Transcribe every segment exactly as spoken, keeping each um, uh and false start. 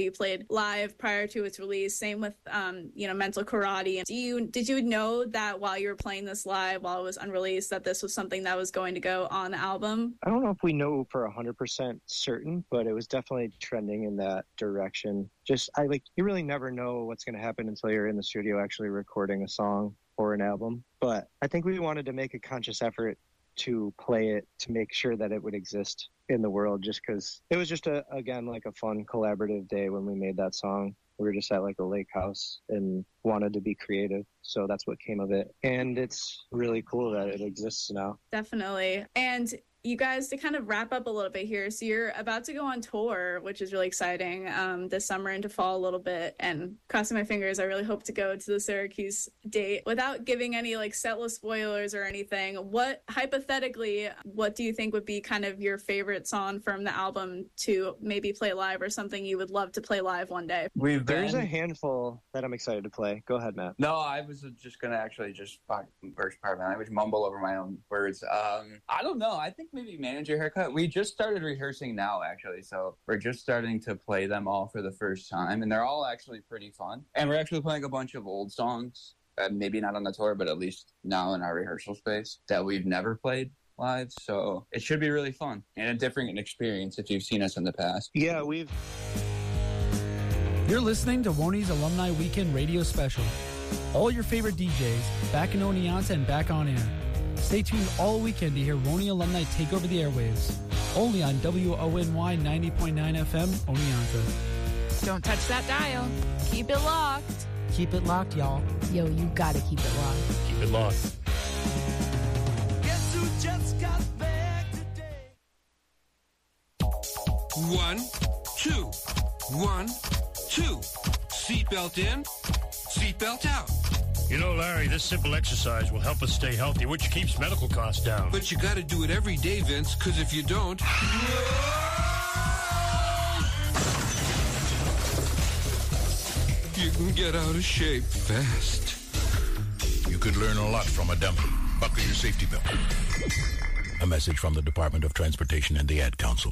you played live prior to its release. Same with, um, you know, Mental Karate. Do you, did you know that while you were playing this live, while it was unreleased, that this was something that was going to go on the album? I don't know if we know for one hundred percent certain, but it was definitely trending in that direction. Just, I like, you really never know what's going to happen until you're in the studio actually recording a song or an album. But I think we wanted to make a conscious effort to play it, to make sure that it would exist in the world, just because it was just, a again, like a fun collaborative day when we made that song. We were just at like a lake house and wanted to be creative. So that's what came of it. And it's really cool that it exists now. Definitely. And you guys, to kind of wrap up a little bit here, so you're about to go on tour, which is really exciting, um, this summer into fall a little bit. And crossing my fingers, I really hope to go to the Syracuse date. Without giving any like setlist spoilers or anything, what, hypothetically, what do you think would be kind of your favorite song from the album to maybe play live, or something you would love to play live one day? We've There's been... a handful that I'm excited to play. Go ahead, Matt. No, I was just going to actually just, first part of my language, mumble over my own words. Um, I don't know. I think maybe Manager Haircut. We just started rehearsing now, actually, so we're just starting to play them all for the first time, and they're all actually pretty fun. And we're actually playing a bunch of old songs, uh, maybe not on the tour, but at least now in our rehearsal space, that we've never played live, so it should be really fun and a different experience if you've seen us in the past. Yeah, we've... You're listening to Woney's Alumni Weekend Radio Special. All your favorite D Js, back in Oneonta and back on air. Stay tuned all weekend to hear Woney alumni take over the airwaves. Only on W O N Y ninety point nine F M, Oneonta. Don't touch that dial. Keep it locked. Keep it locked, y'all. Yo, you gotta keep it locked. Keep it locked. Guess who just got back today? One, two. One, two. Seatbelt in, seatbelt out. You know, Larry, this simple exercise will help us stay healthy, which keeps medical costs down. But you gotta do it every day, Vince, because if you don't... you can get out of shape fast. You could learn a lot from a dummy. Buckle your safety belt. A message from the Department of Transportation and the Ad Council.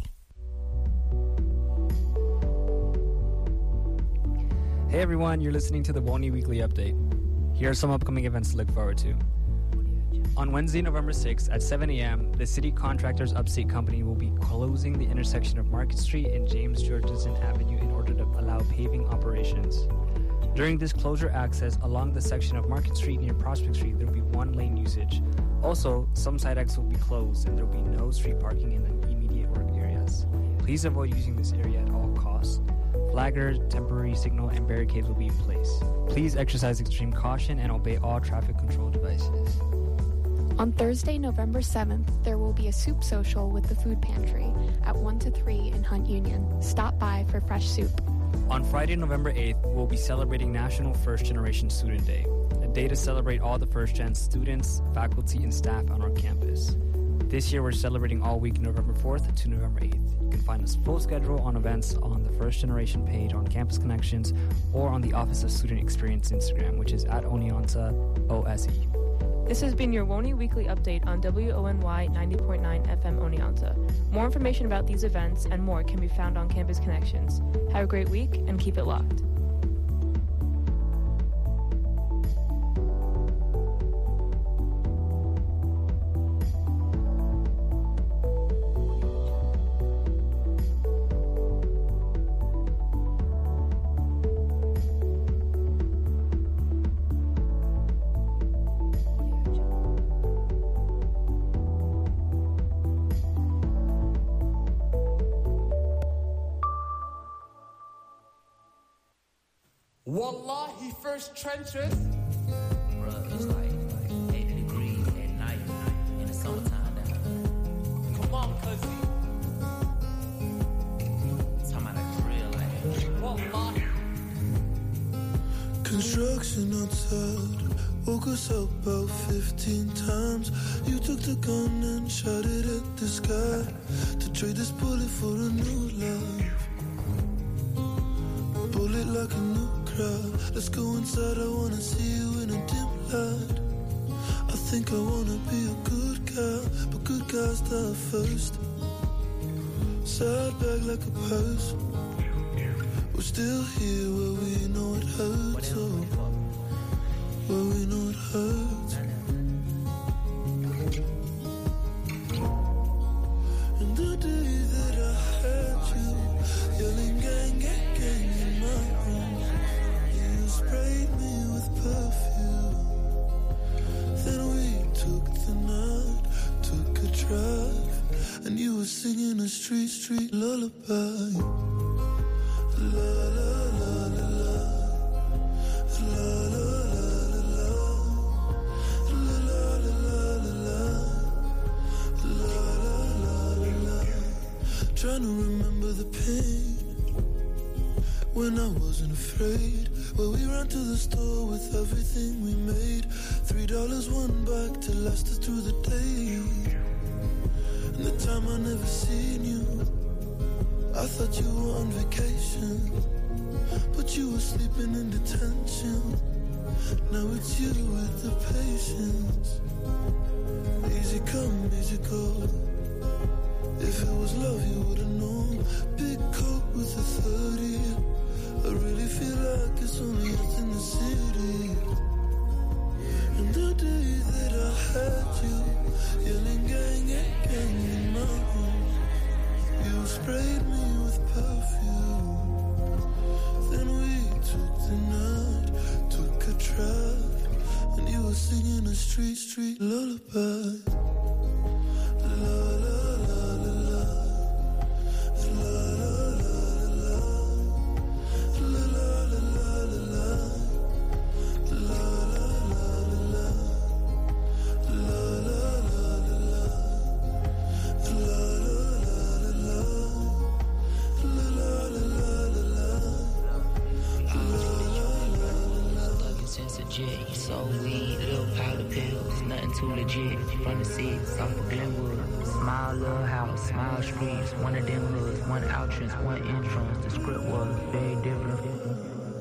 Hey everyone, you're listening to the Woney Weekly Update. Here are some upcoming events to look forward to. On Wednesday, November sixth at seven a.m., the City Contractors Upstate Company will be closing the intersection of Market Street and James Georgeson Avenue in order to allow paving operations. During this closure access along the section of Market Street near Prospect Street, there will be one lane usage. Also, some side exits will be closed and there will be no street parking in the immediate work areas. Please avoid using this area at all costs. Flaggers, temporary signal, and barricades will be in place. Please exercise extreme caution and obey all traffic control devices. On Thursday, November seventh, there will be a soup social with the food pantry at one to three in Hunt Union. Stop by for fresh soup. On Friday, November eighth, we'll be celebrating National First Generation Student Day, a day to celebrate all the first-gen students, faculty, and staff on our campus. This year, we're celebrating all week November fourth to November eighth. You can find a full schedule on events on the First Generation page on Campus Connections or on the Office of Student Experience Instagram, which is at Oneonta O S E. This has been your Woney Weekly Update on W O N Y ninety point nine F M Oneonta. More information about these events and more can be found on Campus Connections. Have a great week and keep it locked. Wallahi, first trenches. Bruh, it's like, like eighty degrees at night in the summertime now. Come on, cuzzy. Talking about a drill like Wallahi. Construction outside woke us up about fifteen times. You took the gun and shot it at the sky to trade this bullet for a new life. Bullet like a new crowd. Let's go inside, I wanna see you in a dim light. I think I wanna be a good guy, but good guys die first. Side back like a purse. We're still here where we know it hurts, oh, where we know it hurts. And the day that I had you yelling gang, gang, gang in my room, you sprayed me with perfume. Then we took the night, took a drive, and you were singing a street, street lullaby. La la la la la, la la la la la, la la la la la, la la la la. Trying to remember the pain when I wasn't afraid. Well, we ran to the store with everything we made. Three dollars, one back to last us through the day. And the time I never seen you, I thought you were on vacation, but you were sleeping in detention. Now it's you with the patience. Easy come, easy go. If it was love, you would've known. Big coat with a thirty. I really feel like it's only us in the city. And the day that I had you yelling gang, gang, gang in my room, you sprayed me with perfume. Then we took the night, took a drive, and you were singing a street, street lullaby. La la la la la, la la la la, la la la la la, la la la la, la Since a jet, soul weed, little powder pills, nothing too legit. From the seats, off of Glenwood. Smile little house, smile streets. One of them hoods, one entrance, one entrance. The script was very different.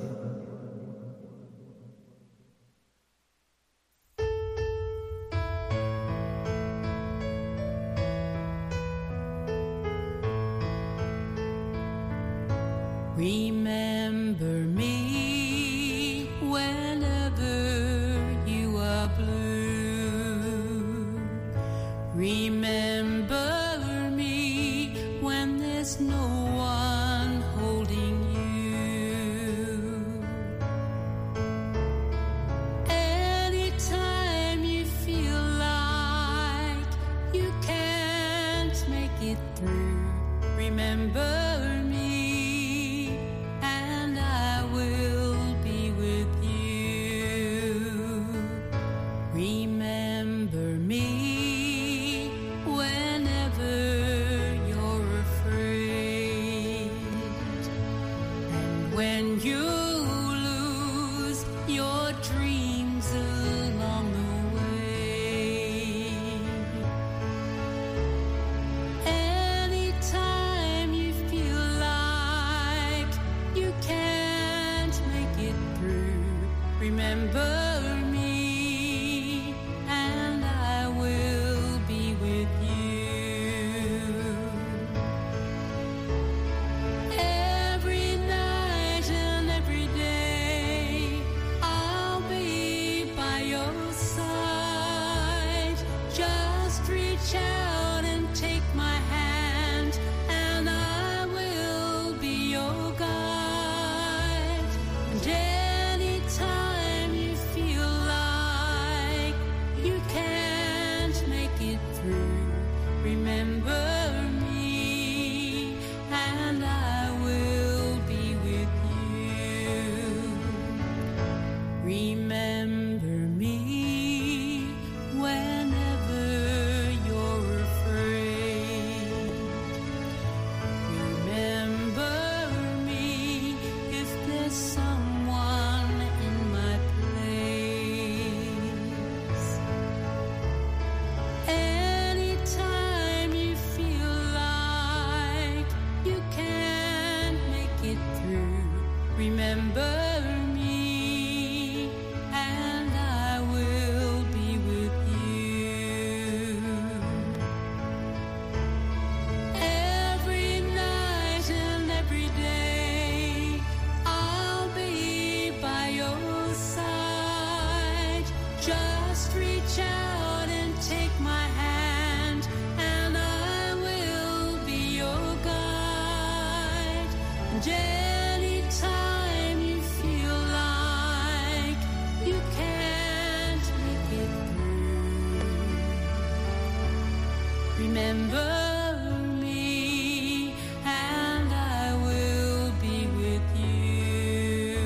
Remember me whenever you are blue. Remember me when there's no one holding you. Anytime you feel like you can't make it through, remember reach out and take my hand, and I will be your guide. And anytime you feel like you can't make it through, remember me, and I will be with you.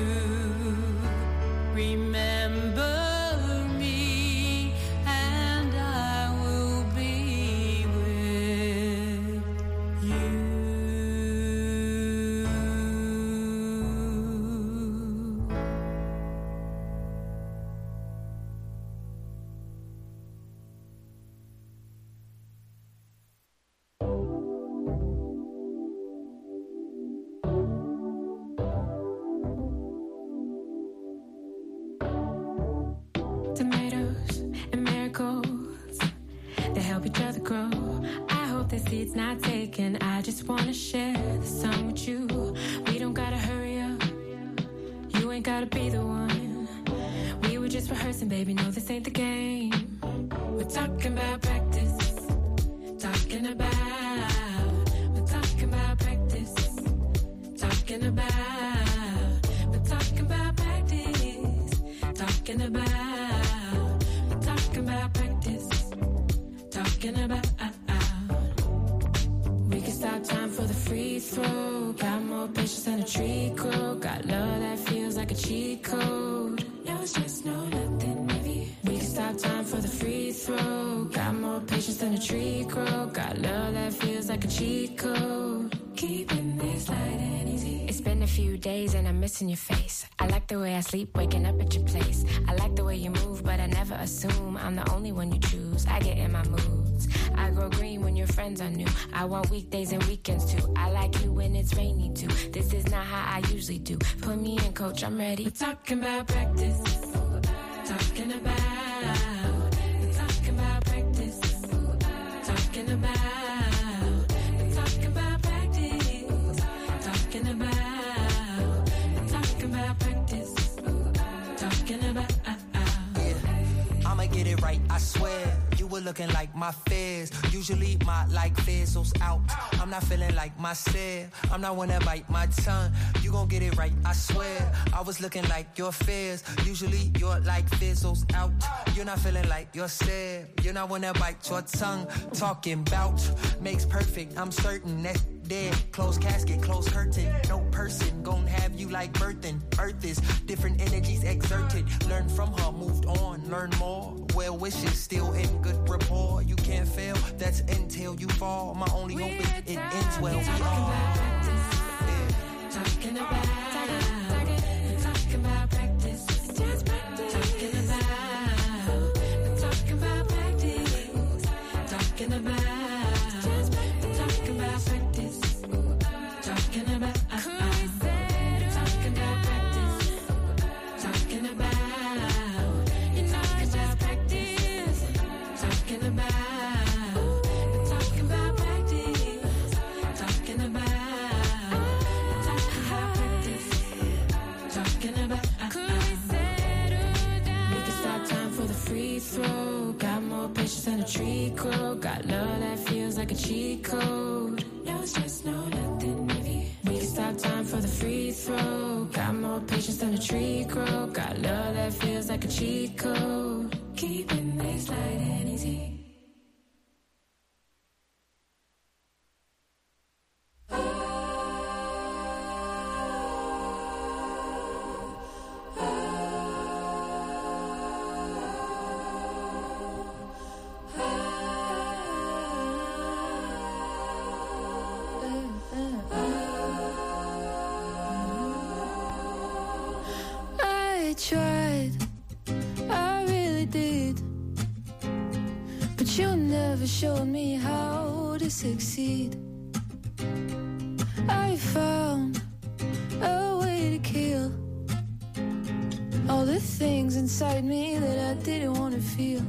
Remember me, and I will be with you. Tomatoes and marigolds, they help each other grow. I hope the seed's not taken. I just wanna share the sun with you. We don't gotta hurry up. You ain't gotta be the one. We were just rehearsing, baby. No, this ain't the game. We're talking about practice. Talking about. We're talking about practice. Talking about. We're talking about practice. Talking about. Talking about practice. Talking about. We can stop time for the free throw. Got more patience than a tree grow. Got love that feels like a cheat code. No stress, no nothing, maybe. We can stop time for the free throw. Got more patience than a tree grow. Got love that feels like a cheat code. Keeping this light and easy. It's been a few days and I'm missing your face. I like the way I sleep, waking up at your place. I like the way you move, but I never assume I'm the only one you choose. I get in my moods. I grow green when your friends are new. I want weekdays and weekends too. I like you when it's rainy too. This is not how I usually do. Put me in, coach, I'm ready. We're talking about practice. Talking about. We're talking about practice. Talking about. We're talking about practice. Talking about. We're talking about practice. Talking about. I'ma get it right, I swear. You were looking like my fears. Usually my like fizzles out. I'm not feeling like myself. I'm not one to bite my tongue. You gon' get it right, I swear. I was looking like your fears. Usually your like fizzles out. You're not feeling like yourself. You're not one to bite your tongue. Talking bout makes perfect. I'm certain that dead. Closed casket, closed curtain. No person gon' have you like birthing. Earth is different energies exerted. Learn from her, moved on, learn more. Well wishes, still in good rapport. You can't fail, that's until you fall. My only hope is it ends well. We all talking about. Talking about practice. Just practice. Talking about. Talking about practice. Talking about. Just practice. Talking about practice. Talking about. Talking about practice. Talking about. You know it's just practice. Talking about. Talking about practice. Talking about. Throw. Got more patience than a tree grow. Got love that feels like a cheat code. No stress, no nothing, maybe. We can stop time for the free throw. Got more patience than a tree grow. Got love that feels like a cheat code. Keeping this light and easy. Tried, I really did, but you never showed me how to succeed. I found a way to kill all the things inside me that I didn't want to feel.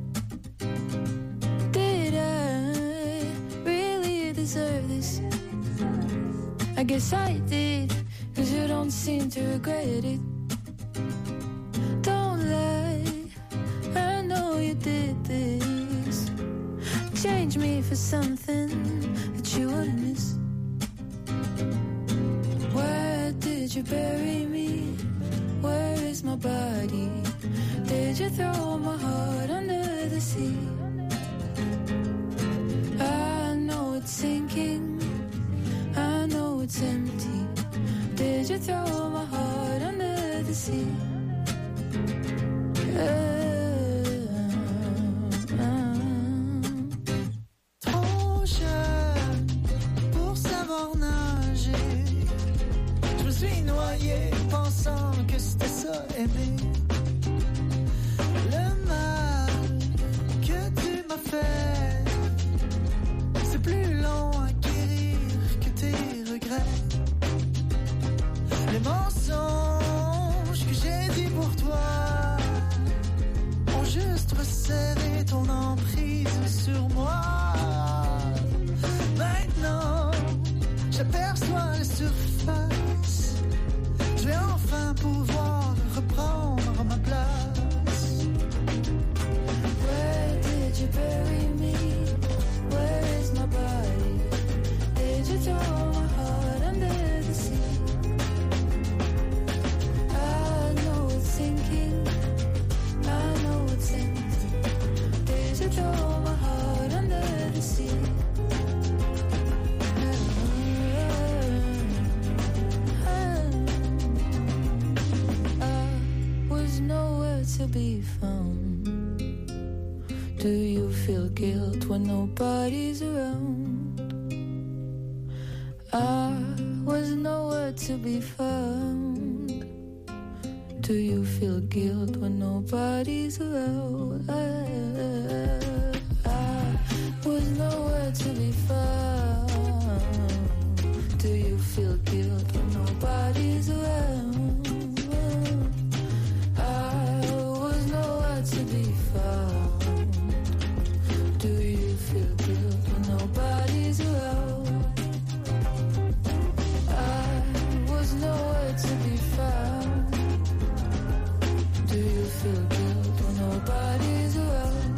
Did I really deserve this? I guess I did, 'cause you don't seem to regret it. Don't lie, I know you did. exchange me for something that you would miss. Where did you bury me? Where is my body? Did you throw my heart under the sea? I know it's sinking, I know it's empty. Did you throw my heart under the sea? Trop jeune pour savoir nager, je me suis noyé pensant que c'était ça aimer. Le mal que tu m'as fait, c'est plus long à guérir que tes regrets. Les mensonges que j'ai dit pour toi ont juste resserré ton emprise sur moi. Maintenant, j'aperçois la surface. Je vais enfin pouvoir reprendre ma place. Where did you bury me? Where is my body? Did you throw my heart under the sea? I know it's sinking, I know it's empty. Did you throw my heart under the sea? I was nowhere to be found. Do you feel guilt when nobody's around? I was nowhere to be found. Do you feel guilt when nobody's around? I, I was nowhere to be found. Do you feel guilt when nobody's around? I was nowhere to be found. Do you feel guilt when nobody's around? I was nowhere to be found. Do you feel guilt when nobody's around?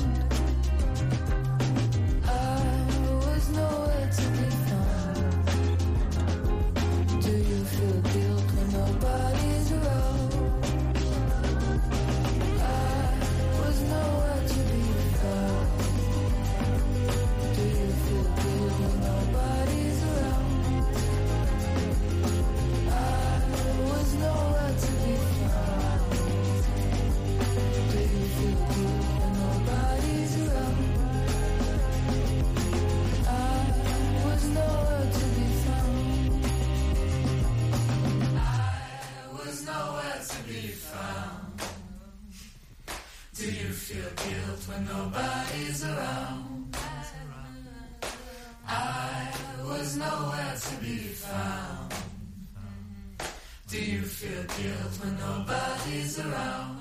I was nowhere to be found. Do you feel guilt when nobody's around? I was nowhere to be found. Do you feel guilt when nobody's around? I was nowhere to be found. Do you feel guilt when nobody's around? I was nowhere to be found. I was nowhere to be found. Do you feel guilt when nobody's around? I was nowhere to be found. Do you feel guilt when nobody's around?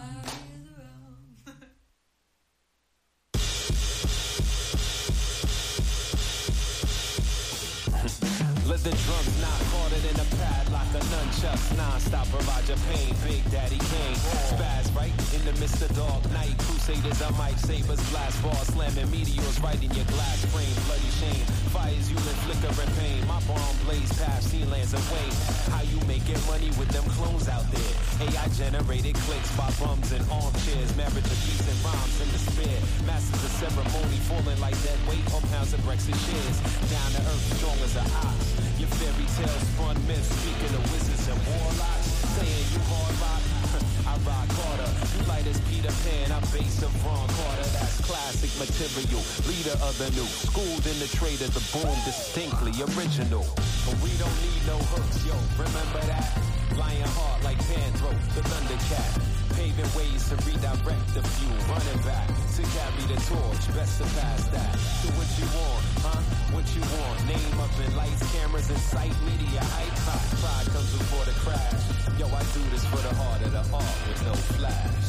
Let the drums knock harder than a padlock, a nunchucks non-stop, provide your pain. Big Daddy Kane, spaz right in the midst of dark night. Crusaders are mic sabers, blast bars, slamming meteors right in your glass frame. Bloody shame, fires you in flicker and pain. My bomb blaze past sea lands away. How you making money with them clones out there? A I generated clicks by bums and armchairs. Marriage of beats and rhymes in despair. Masters of ceremony falling like dead weight on pounds of Brexit shares. Down to earth, strong as an ox. Your fairy tales spun myths, speaking of wizards and warlocks. Saying you hard rock, I rock harder. You light as Peter Pan, I base of Ron Carter. That's classic material, leader of the new. Schooled in the trade of the boom, distinctly original. But we don't need no hooks, yo, remember that? Lion heart like Panthro, the Thundercat. Paving ways to redirect the few, running back to carry the torch, best to pass that. Do what you want, huh? What you want? Name up in lights, cameras, and sight, media hype. Hot pride comes before the crash. Yo, I do this for the heart of the art with no flash.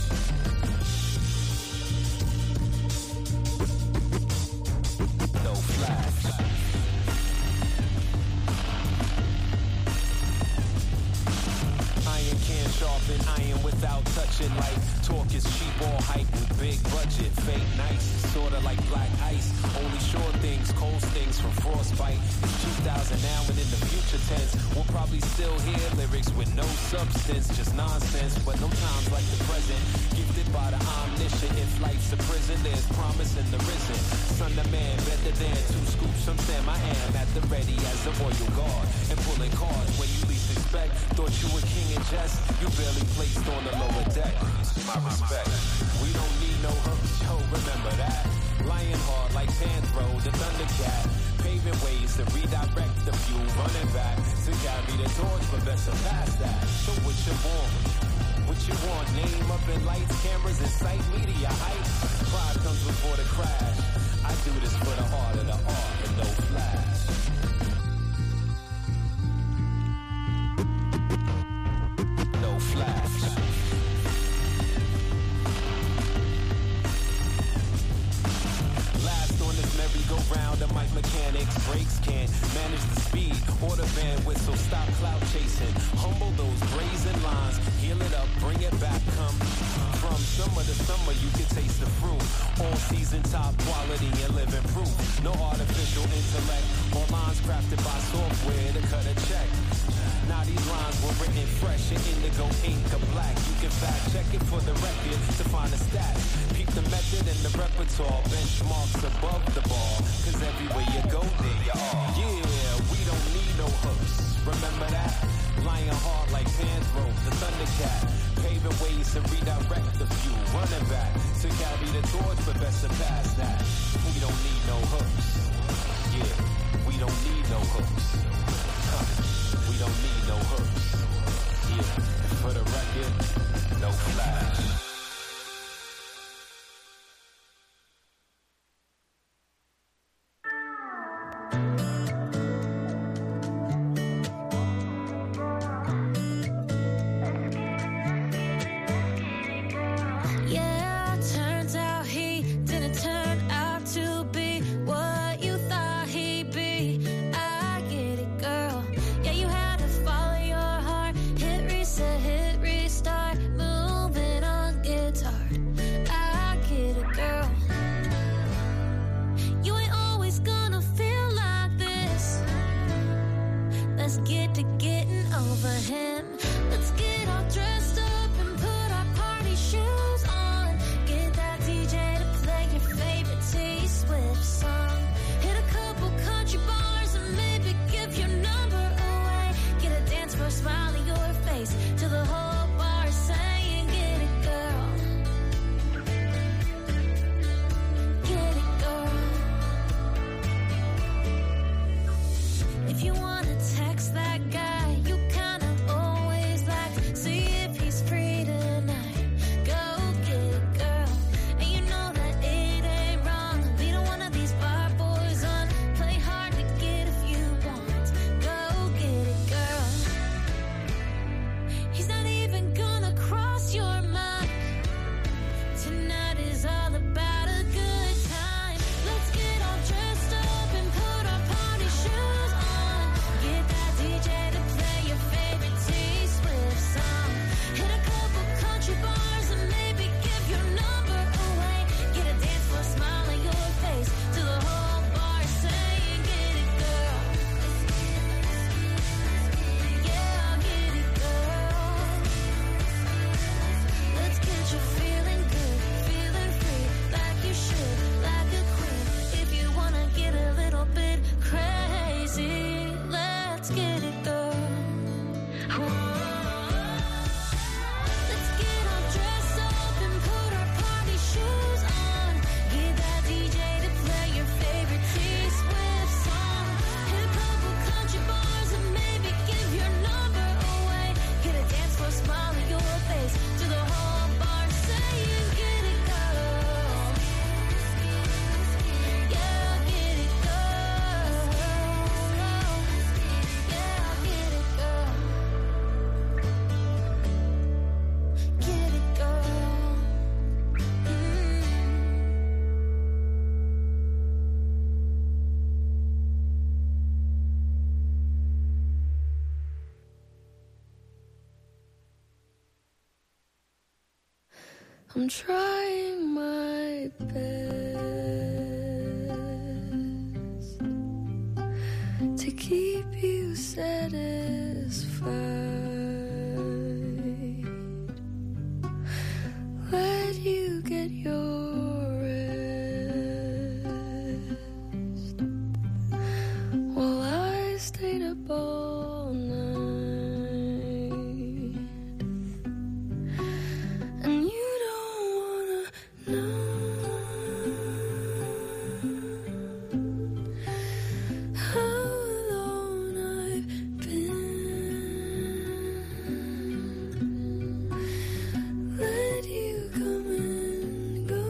No flash. Iron Can't sharpen iron without touching. Like talk is cheap, all hype with big budget. Fake nice, sorta like black ice. Only sure things, cold stings from frostbite. It's two thousand now and in the future tense, we'll probably still hear lyrics with no substance, just nonsense. But no times like the present, gifted by the omniscient. If life's a prison, there's promise in the risen. Son of man, better than two scoops from Sam. I am at the ready as a royal guard and pulling cards when you least expect. Thought you were king in jest, you barely placed on the lower deck. My respect. We don't need no hooks, yo, remember that. Lion hard like Panthro, the Thundercat. Paving ways to redirect the fuel, running back to carry the torch, but best surpass that. So what you want? What you want? Name up in lights, cameras, and sight, media hype. Pride comes before the crash. I do this for the heart of the art and no flash. No flash. Last on this merry-go-round of mic mechanics, brakes can't manage the speed or the bandwidth, so stop cloud chasing. Humble those brazen lines, heal it up, bring it back. Come from summer to summer, you can taste the fruit. All season, top quality and living proof. No artificial intellect or lines crafted by software to cut a check. Now these lines were written fresh in indigo ink or black. You can fact check it for the record to find the stats. Peep the method and the repertoire. Benchmarks above the bar, cause everywhere you go, there you are. Yeah, we don't need no hooks. Remember that? Lion hard like Panthro, the Thundercat. Paving ways to redirect the fuel. Running back to carry the torch, but best surpass that. We don't need no hooks. Yeah, we don't need no hooks. Huh. We don't need no hooks. Yeah, for the record, no flash. Yeah, turns out he didn't turn out to be what you thought he'd be. I get it, girl. Yeah, you had to follow your heart. Hit reset, hit restart. Moving on, I'm trying my best to keep you satisfied. Let you get your rest while I stayed up all night. And you don't wanna know how alone I've been. Let you come and go.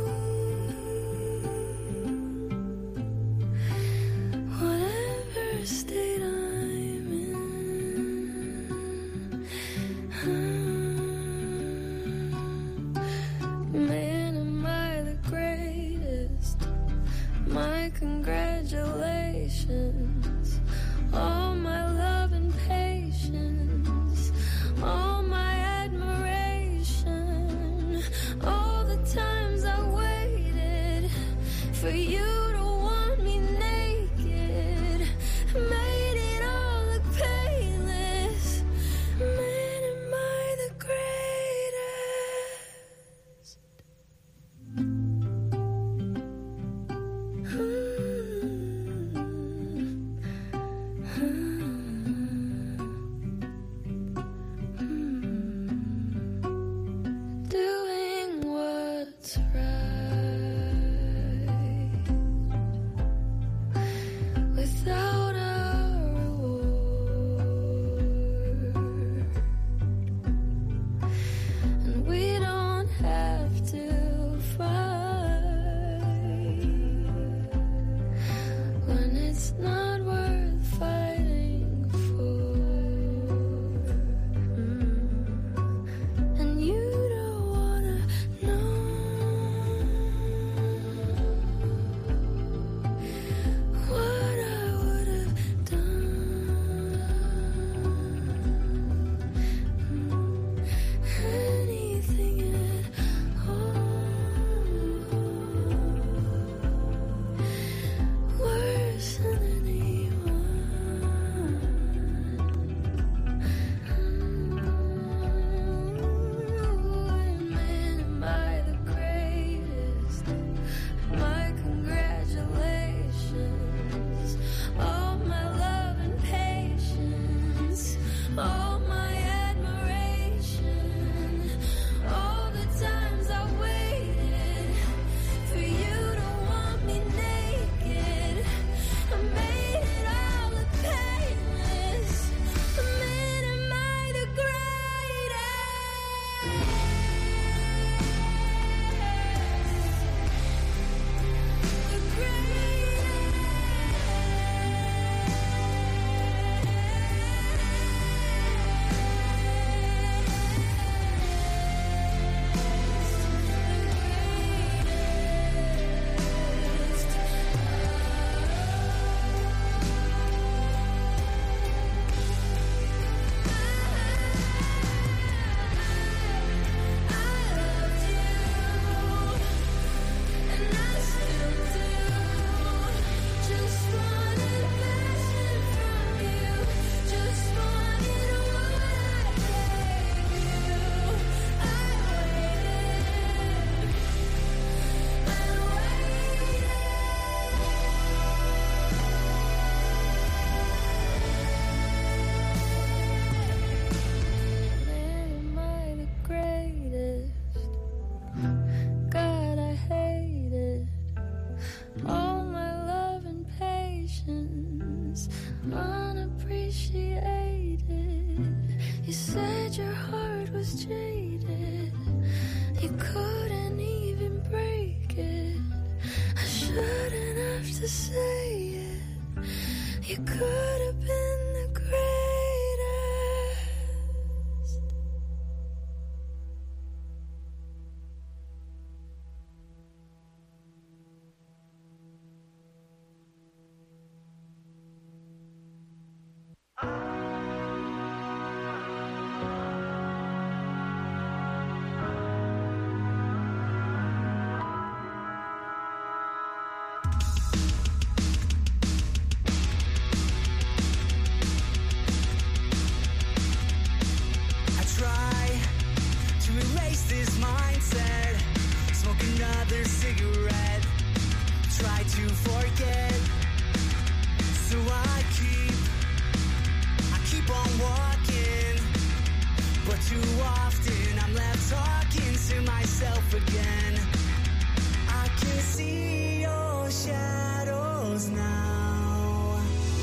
erase this mindset. Smoke another cigarette. Try to forget. So I keep, I keep on walking. But too often I'm left talking to myself again. I can see your shadows now.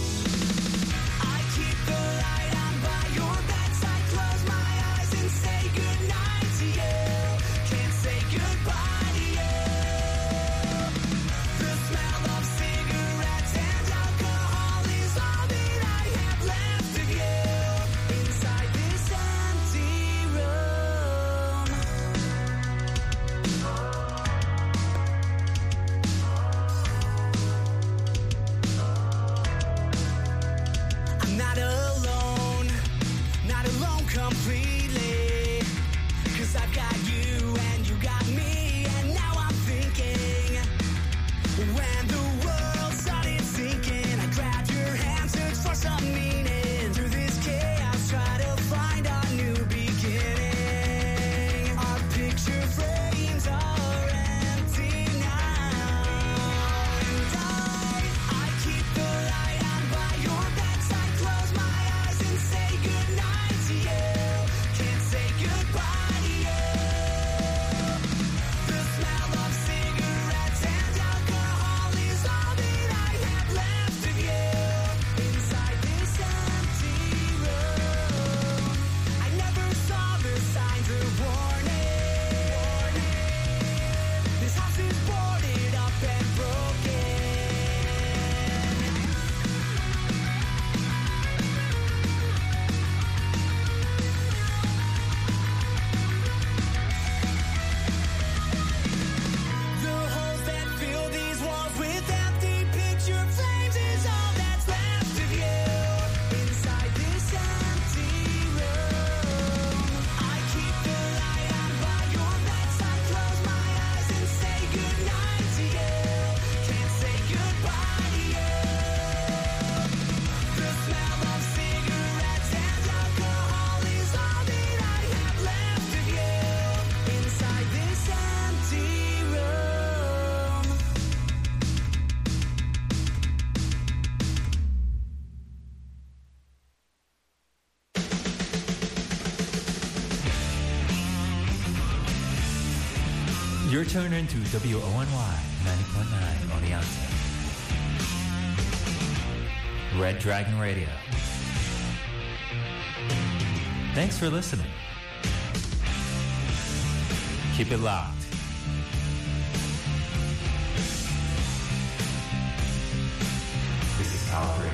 I keep the light on by your bedside, close my eyes and say goodnight to you. Can't say goodbye to you. The smell of cigarettes and alcohol is all that I have left of you. Inside this empty room. I'm not alone, not alone completely. Cause I've got you and you got me. And now I'm thinking, when the world started sinking, I grabbed your hand, searched for some meaning. Through this chaos, try to find a new beginning. Our picture frames are empty now. And I, I keep the light on by your bedside, close my eyes and say goodnight to you. Can't say goodbye to you. The smell of cigarettes and alcohol is all that I have left of you. Inside this empty room, I never saw the signs of warning. This house is boarded up and broken. The holes that fill these walls with empty picture frames is all that's left of you. Inside this empty room, I keep the light on by your bedside, close my eyes and say goodnight to you. Can't say goodbye to you. The smell of cigarettes and alcohol is all that I have left of you. Inside this empty room. You're tuned into W O N Y ninety point nine Oneonta. Red Dragon Radio. Thanks for listening. Keep it locked. This is Talk Radio.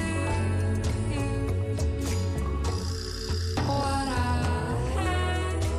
What I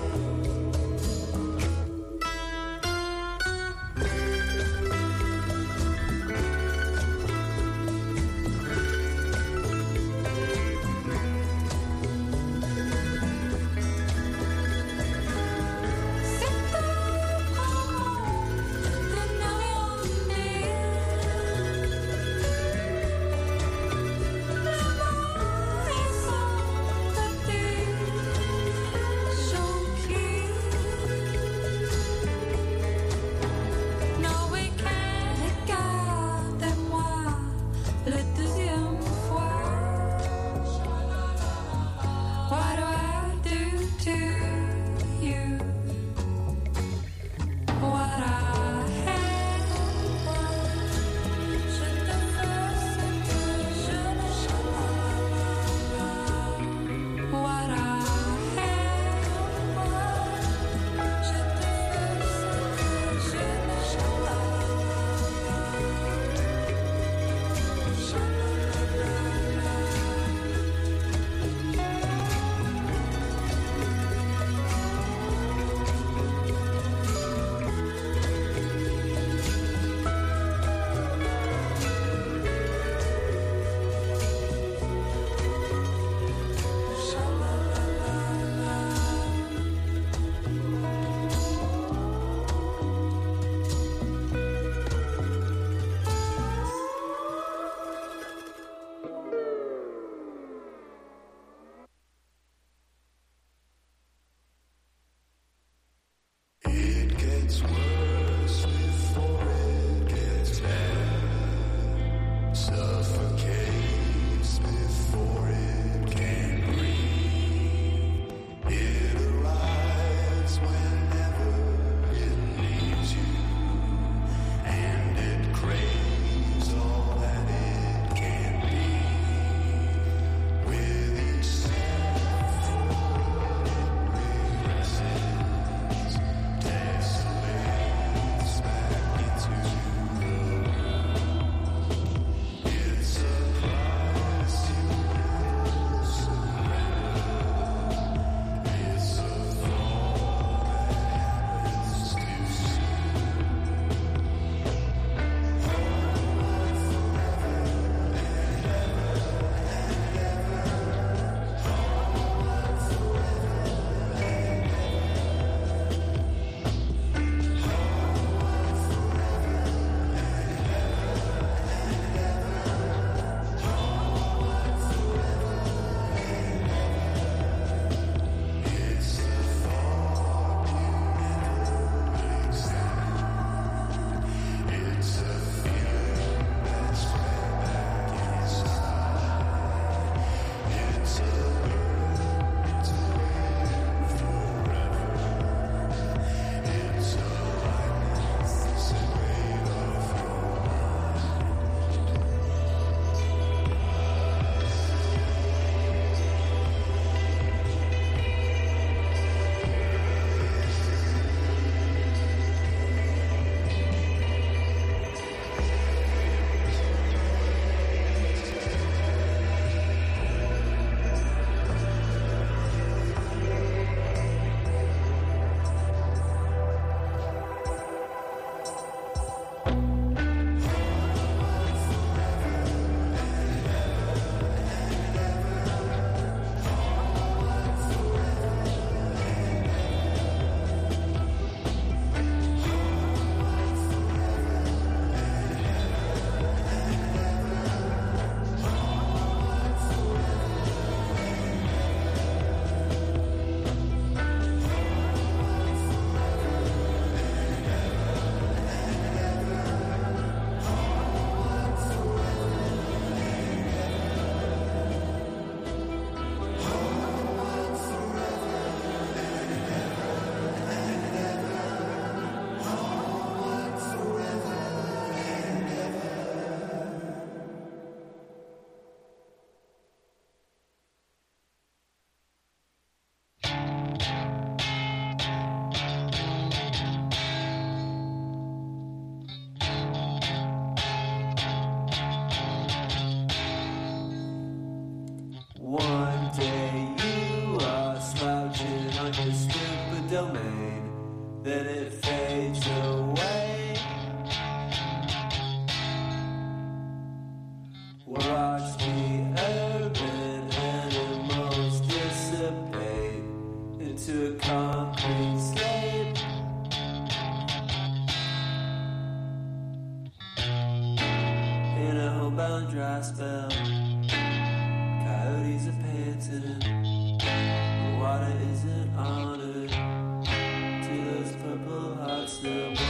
domain, then it fades away. Watch the urban animals dissipate into a concrete scape. In a homebound dry spell, coyotes are panting. The water isn't honored to those purple hearts that wander.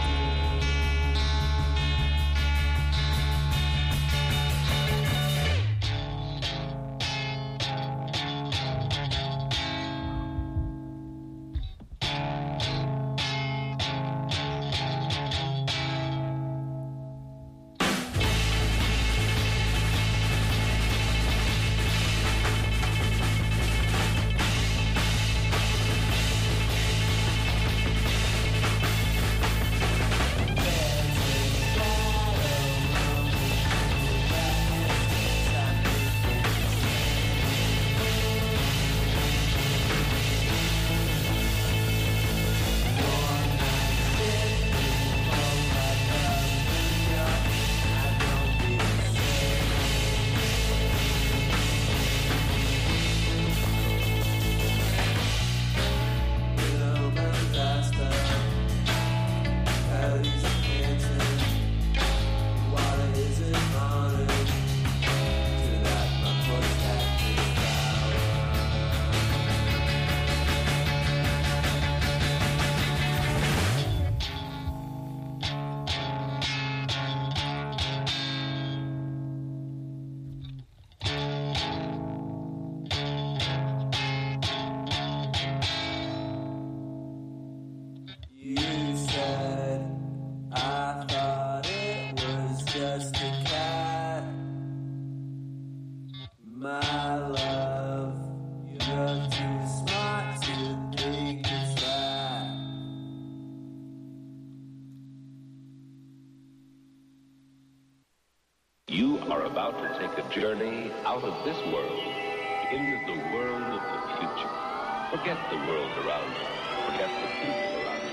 You are about to take a journey out of this world into the world of the future. Forget the world around you. Forget the people around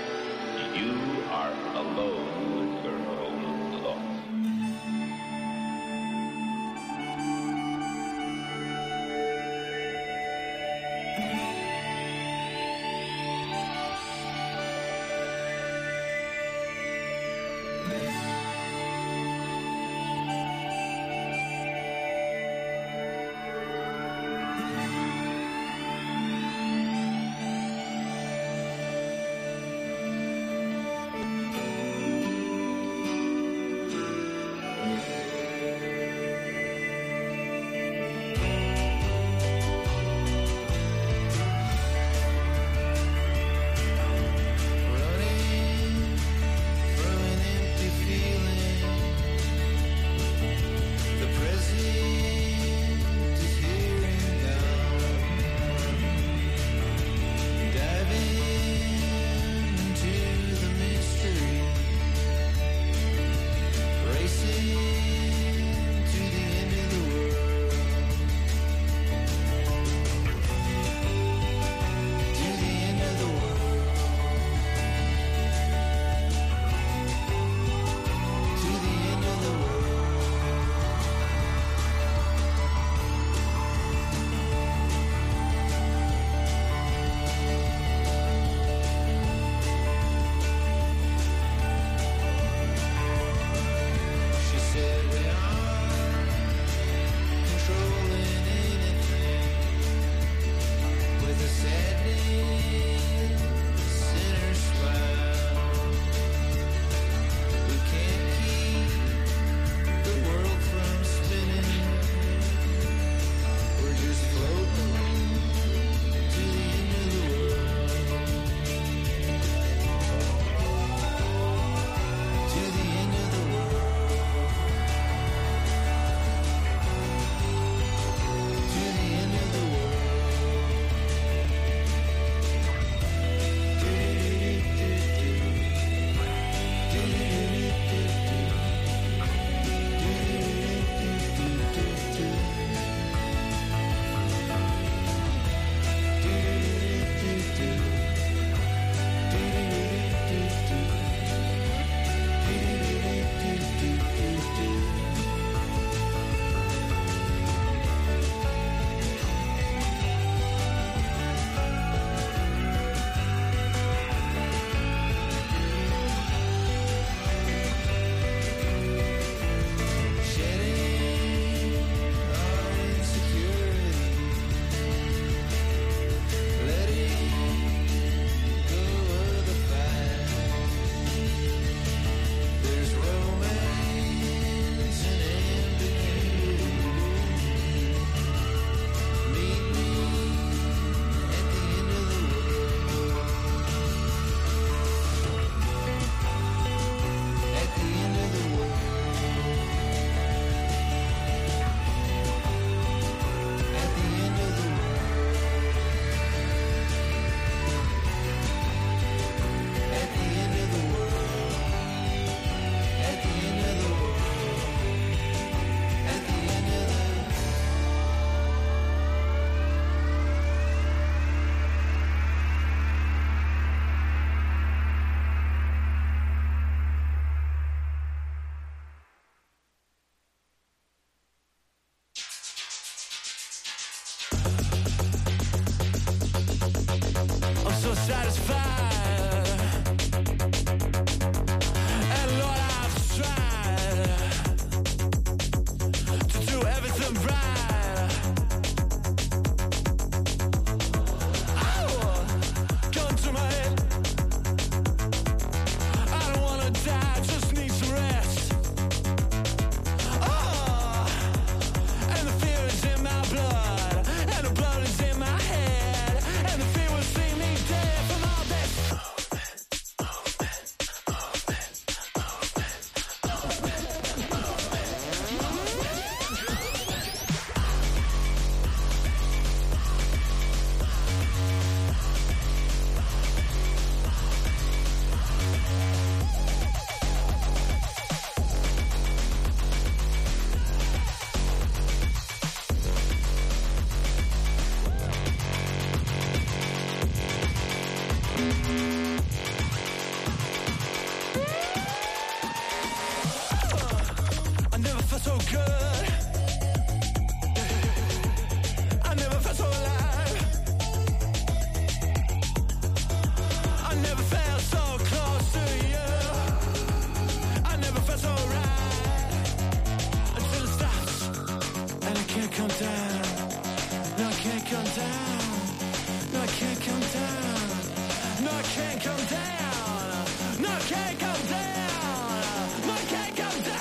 you. You are alone with your own thoughts. satisfied. And Lord, I've tried to do everything right. Oh, gun to my head. I don't wanna die, just need some rest. Oh, and the fear is in my blood, and the blood is in my head, and the fear will see me dead from all this. I never felt so good. I never felt so alive. I never felt so close to you. I never felt so right until it stops, and I can't come down. No, I can't come down. No, I can't come down. No, I can't come down. No, I can't come down. No, I can't come down.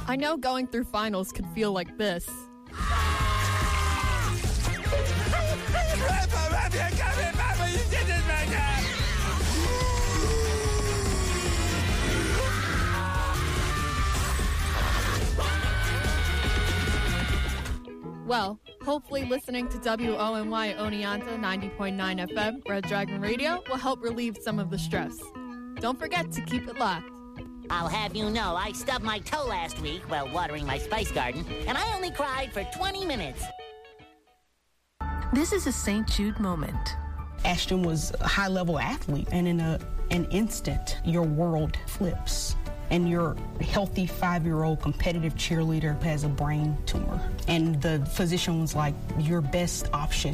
I know going through finals could feel like this. Well, hopefully listening to W O N Y Oneonta ninety point nine F M, Red Dragon Radio, will help relieve some of the stress. Don't forget to keep it locked. I'll have you know, I stubbed my toe last week while watering my spice garden, and I only cried for twenty minutes. This is a Saint Jude moment. Ashton was a high-level athlete, and in a, an instant, your world flips. And your healthy five-year-old competitive cheerleader has a brain tumor. And the physician was like, your best option